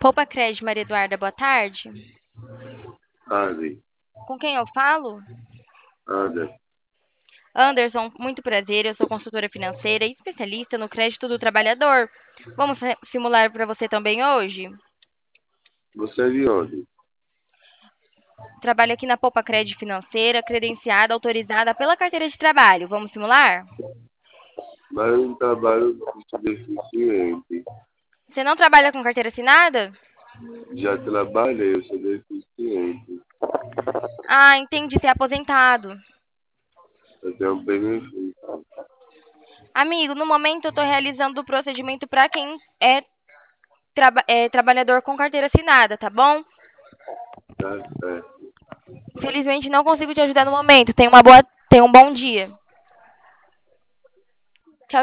Poupa Crédito, Maria Eduarda, boa tarde. Arley, Com quem eu falo? Anderson, Anderson, muito prazer. Eu sou consultora financeira e especialista no crédito do trabalhador. Vamos simular para você também hoje? você é de onde? Trabalho aqui na Poupa Crédito Financeira, credenciada, autorizada pela carteira de trabalho. Vamos simular? Mas eu não trabalho com deficiente. Você não trabalha com carteira assinada? Já trabalhei, eu sou deficiente. Ah, entendi. Você é aposentado. Eu tenho um benefício. Amigo, no momento eu estou realizando o procedimento para quem é trabalhador com carteira assinada, tá bom? Tá certo. Infelizmente não consigo te ajudar no momento. Tenha um bom dia.